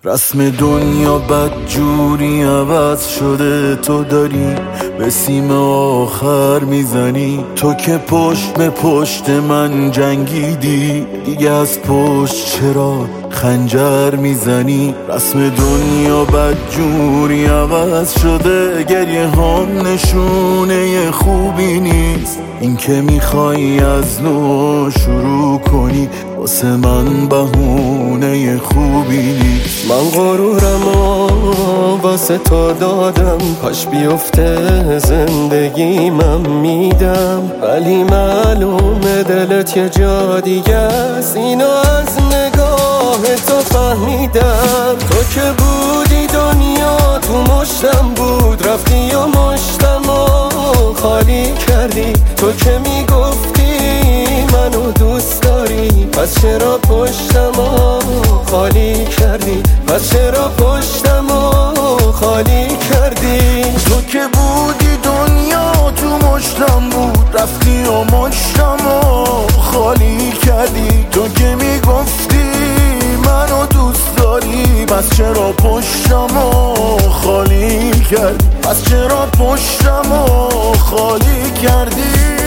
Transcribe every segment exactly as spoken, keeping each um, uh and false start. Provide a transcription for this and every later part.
رسم دنیا بدجوری عوض شده، تو داری به سیم آخر میزنی. تو که پشت به پشت من جنگیدی، دیگه از پشت چرا خنجر میزنی؟ رسم دنیا بدجوری عوض شده، گریه هم نشونه خوبی نیست. این که میخوای از نو شروع کنی، واسه من بهونه خوبی نیست. من غرورم و واسه تو دادم، کاش بیفته زندگی من میدم. ولی معلومه دلت یه جا دیگه است، اینو از نگاه تو فهمیدم. تو که بودی دنیا تو مشتم بود، رفتی و مشتم و خالی کردی. تو که میگفتی منو دوست داری، پس چرا پشتم و خالی کردی؟ پس چرا پشتم و خالی کردی؟ تو که بودی دنیا تو مشتم بود، رفتی و مشتم و خالی کردی. تو که میگفتی منو دوست داری، پس چرا پشتم و خالی کردی؟ پس چرا پشتم و خالی کردی؟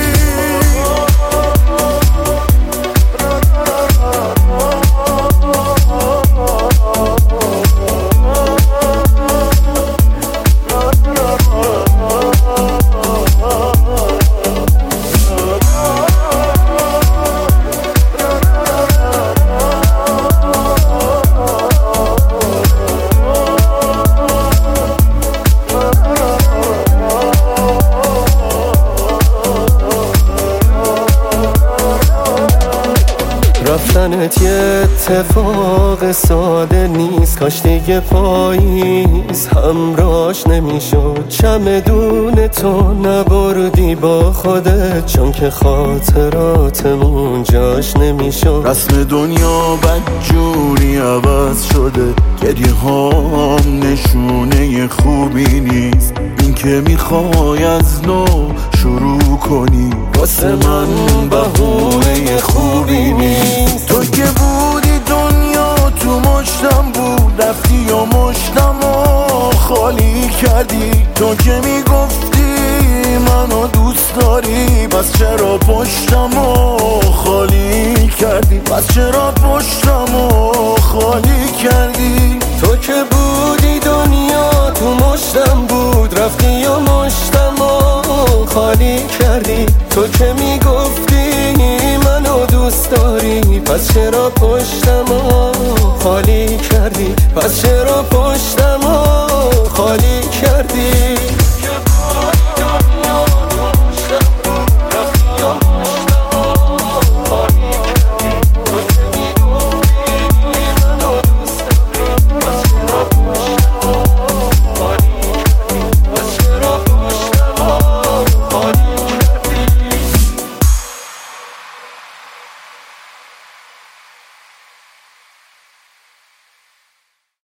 رفتنت یه اتفاق ساده نیست، کاش دیگه پاییز همراش نمیشد. چمدون تو نبردی با خودت، چون که خاطراتمون جاش نمیشد. رسم دنیا بدجوری عوض شده، گریه هم نشونه خوبی نیست. این که میخوای از نو شروع کنی، واسه من بهونه خوبی نیست. تو که بودی دنیا تو مشتم بود، رفتی و مشتم و خالی کردی. تو که میگفتی منو دوست داری، پس چرا پشتم و خالی کردی؟ پس چرا پشتم و خالی کردی؟ تو که بودی دنیا تو مشتم بود، رفتی و مشتم و خالی کردی. تو که میگفتی منو دوست داری، پس چرا پشتم و خالی کردی؟ پس چرا پشتم